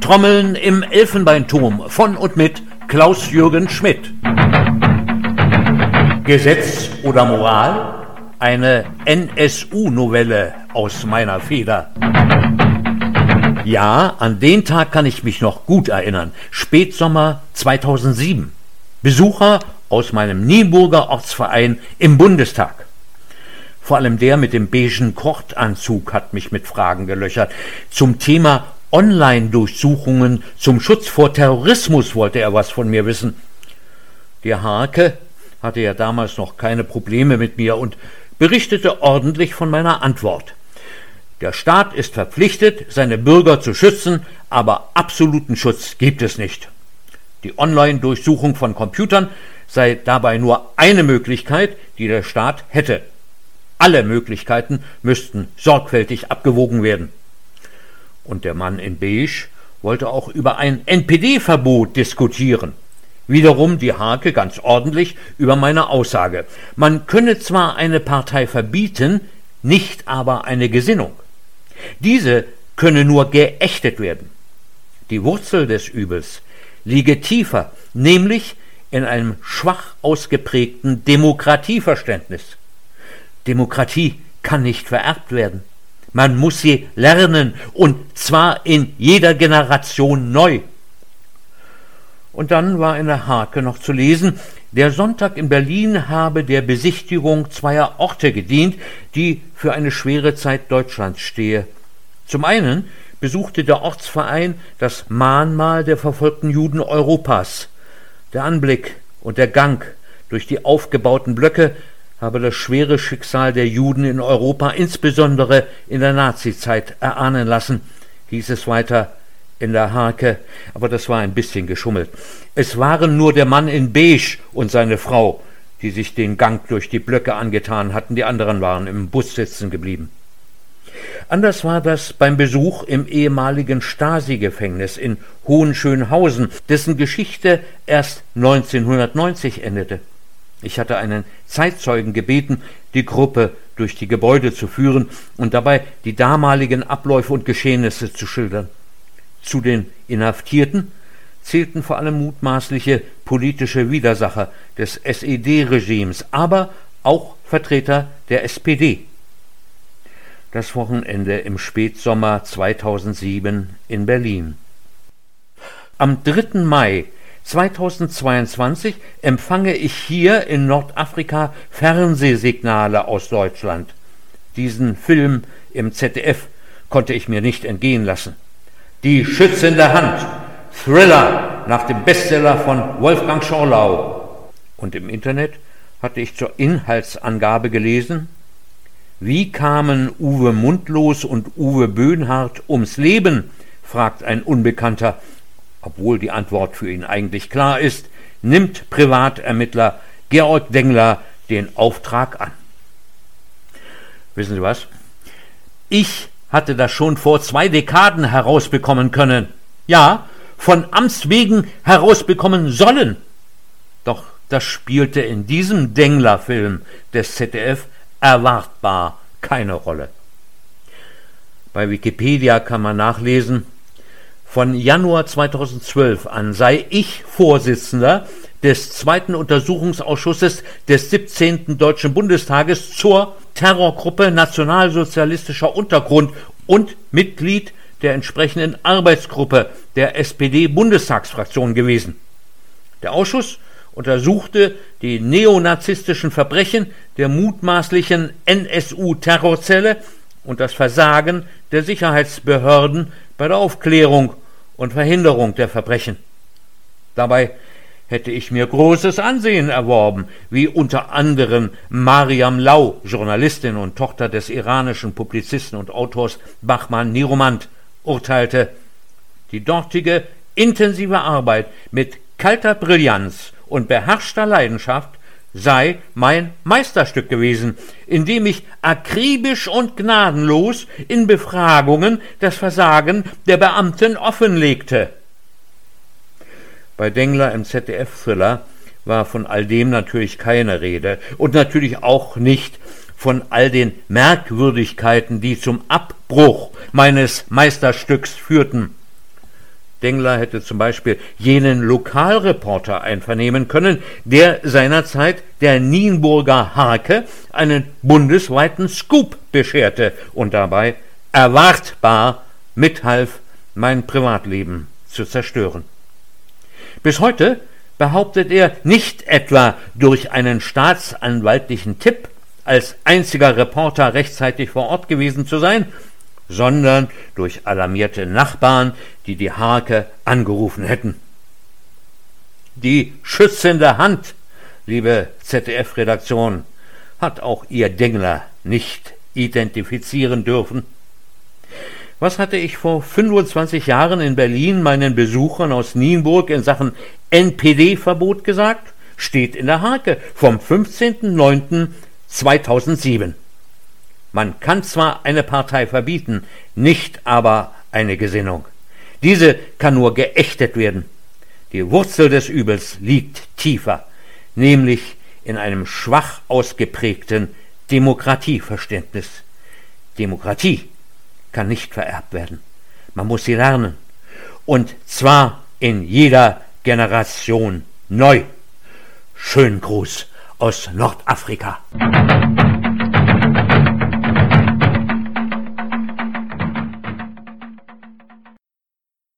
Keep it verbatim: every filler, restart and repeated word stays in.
Trommeln im Elfenbeinturm von und mit Klaus-Jürgen Schmidt. Gesetz oder Moral? Eine N S U-Novelle aus meiner Feder. Ja, an den Tag kann ich mich noch gut erinnern. Spätsommer zweitausendsieben. Besucher aus meinem Nienburger Ortsverein im Bundestag. Vor allem der mit dem beigen Kordanzug hat mich mit Fragen gelöchert. Zum Thema Online-Durchsuchungen zum Schutz vor Terrorismus wollte er was von mir wissen. Der Harke hatte ja damals noch keine Probleme mit mir und berichtete ordentlich von meiner Antwort. Der Staat ist verpflichtet, seine Bürger zu schützen, aber absoluten Schutz gibt es nicht. Die Online-Durchsuchung von Computern sei dabei nur eine Möglichkeit, die der Staat hätte. Alle Möglichkeiten müssten sorgfältig abgewogen werden. Und der Mann in Beige wollte auch über ein N P D-Verbot diskutieren. Wiederum die Harke ganz ordentlich über meine Aussage. Man könne zwar eine Partei verbieten, nicht aber eine Gesinnung. Diese könne nur geächtet werden. Die Wurzel des Übels liege tiefer, nämlich in einem schwach ausgeprägten Demokratieverständnis. Demokratie kann nicht vererbt werden. Man muss sie lernen, und zwar in jeder Generation neu. Und dann war in der Harke noch zu lesen, der Sonntag in Berlin habe der Besichtigung zweier Orte gedient, die für eine schwere Zeit Deutschlands stehe. Zum einen besuchte der Ortsverein das Mahnmal der verfolgten Juden Europas. Der Anblick und der Gang durch die aufgebauten Blöcke habe das schwere Schicksal der Juden in Europa, insbesondere in der Nazizeit, erahnen lassen, hieß es weiter in der Harke, aber das war ein bisschen geschummelt. Es waren nur der Mann in Beige und seine Frau, die sich den Gang durch die Blöcke angetan hatten, die anderen waren im Bus sitzen geblieben. Anders war das beim Besuch im ehemaligen Stasi-Gefängnis in Hohenschönhausen, dessen Geschichte erst neunzehnhundertneunzig endete. Ich hatte einen Zeitzeugen gebeten, die Gruppe durch die Gebäude zu führen und dabei die damaligen Abläufe und Geschehnisse zu schildern. Zu den Inhaftierten zählten vor allem mutmaßliche politische Widersacher des S E D-Regimes, aber auch Vertreter der S P D. Das Wochenende im Spätsommer zweitausendsieben in Berlin. Am dritten Mai zweitausendzweiundzwanzig empfange ich hier in Nordafrika Fernsehsignale aus Deutschland. Diesen Film im Z D F konnte ich mir nicht entgehen lassen. Die schützende Hand, Thriller nach dem Bestseller von Wolfgang Schorlau. Und im Internet hatte ich zur Inhaltsangabe gelesen: Wie kamen Uwe Mundlos und Uwe Böhnhardt ums Leben? Fragt ein Unbekannter. Obwohl die Antwort für ihn eigentlich klar ist, nimmt Privatermittler Georg Dengler den Auftrag an. Wissen Sie was? Ich hatte das schon vor zwei Dekaden herausbekommen können. Ja, von Amts wegen herausbekommen sollen. Doch das spielte in diesem Dengler-Film des Z D F erwartbar keine Rolle. Bei Wikipedia kann man nachlesen: Von Januar zweitausendzwölf an sei ich Vorsitzender des zweiten Untersuchungsausschusses des siebzehnten Deutschen Bundestages zur Terrorgruppe Nationalsozialistischer Untergrund und Mitglied der entsprechenden Arbeitsgruppe der S P D-Bundestagsfraktion gewesen. Der Ausschuss untersuchte die neonazistischen Verbrechen der mutmaßlichen N S U-Terrorzelle und das Versagen der Sicherheitsbehörden bei der Aufklärung und Verhinderung der Verbrechen. Dabei hätte ich mir großes Ansehen erworben, wie unter anderem Mariam Lau, Journalistin und Tochter des iranischen Publizisten und Autors Bahman Niromand, urteilte: Die dortige intensive Arbeit mit kalter Brillanz und beherrschter Leidenschaft sei mein Meisterstück gewesen, indem ich akribisch und gnadenlos in Befragungen das Versagen der Beamten offenlegte. Bei Dengler im Z D F-Thriller war von all dem natürlich keine Rede und natürlich auch nicht von all den Merkwürdigkeiten, die zum Abbruch meines Meisterstücks führten. Dengler hätte zum Beispiel jenen Lokalreporter einvernehmen können, der seinerzeit der Nienburger Harke einen bundesweiten Scoop bescherte und dabei erwartbar mithalf, mein Privatleben zu zerstören. Bis heute behauptet er, nicht etwa durch einen staatsanwaltlichen Tipp als einziger Reporter rechtzeitig vor Ort gewesen zu sein, sondern durch alarmierte Nachbarn, die die Harke angerufen hätten. Die schützende Hand, liebe Z D F-Redaktion, hat auch ihr Dengler nicht identifizieren dürfen. Was hatte ich vor fünfundzwanzig Jahren in Berlin meinen Besuchern aus Nienburg in Sachen N P D-Verbot gesagt? Steht in der Harke vom fünfzehnten neunten zweitausendsieben. Man kann zwar eine Partei verbieten, nicht aber eine Gesinnung. Diese kann nur geächtet werden. Die Wurzel des Übels liegt tiefer, nämlich in einem schwach ausgeprägten Demokratieverständnis. Demokratie kann nicht vererbt werden. Man muss sie lernen. Und zwar in jeder Generation neu. Schönen Gruß aus Nordafrika.